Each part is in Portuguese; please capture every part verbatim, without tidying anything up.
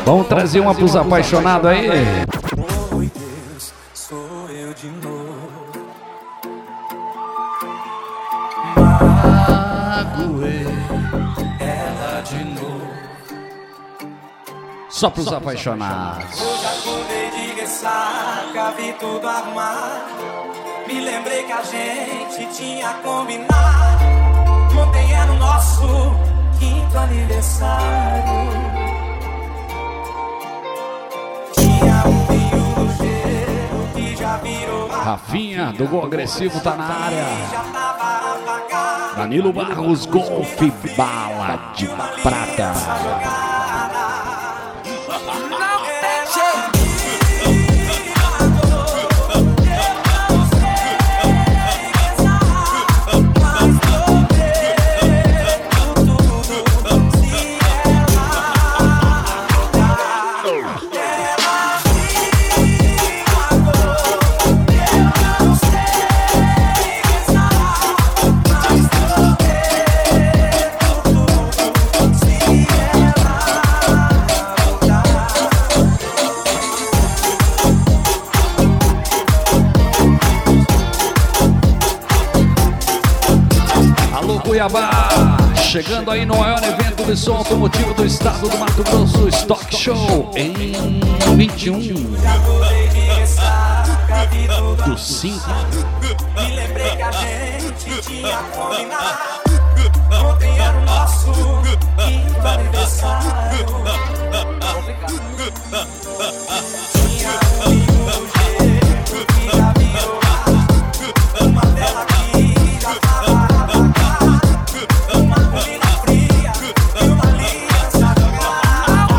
Vamos trazer uma pros apaixonados aí. Oi Deus, sou eu de novo. Magoei ela de novo. Só pros apaixonados. Hoje acordei de ressaca, vi tudo arrumado. Me lembrei que a gente tinha combinado. Ontem era o nosso quinto aniversário. Tinha um vinho ligeiro que já virou. Rafinha, do Gol Agressivo, tá na área. Já tava apagado. Danilo Barros, Golfe Bala de Prata. Cuiabá, chegando aí no maior evento de som automotivo do estado do Mato Grosso, Stock Show, em vinte e um do cinco. Me lembrei que a gente tinha combinado. Ontem era o nosso quinto aniversário. Tinha um vinho ligeiro que já virou ar. Uma vela que já tava apagada. Uma comida fria e uma aliança jogada.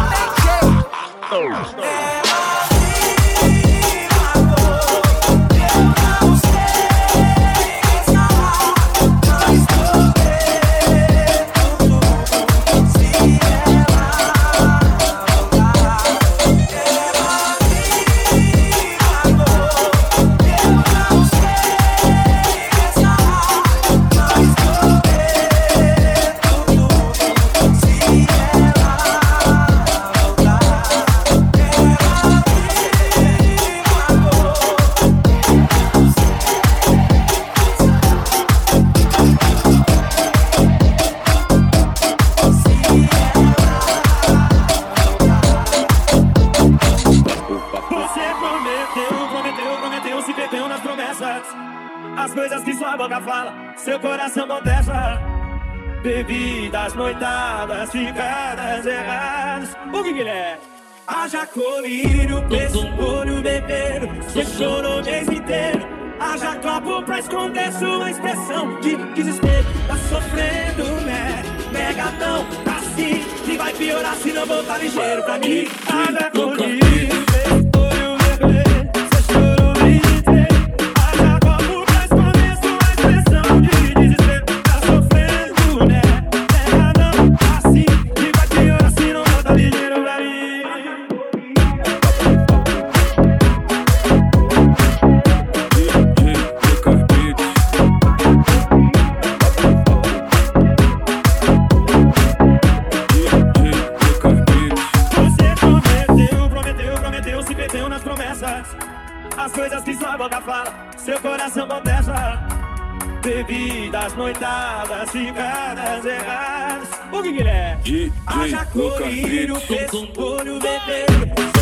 As coisas que sua boca fala, seu coração contesta. Bebidas, noitadas, ficadas erradas. O que que ele é? Haja colírio, preço, olho, bebeiro. Você chorou o mês inteiro. Haja copo pra esconder sua expressão de desespero. Tá sofrendo, né? Negadão, tá assim. E vai piorar se não voltar ligeiro pra mim. Haja colírio, preço, olho, bebeiro. Você chorou o mês inteiro. As coisas que sua boca fala, seu coração contesta. Bebidas, noitadas, ficadas erradas. O que que ele é? Haja colírio, preço, olho, beber.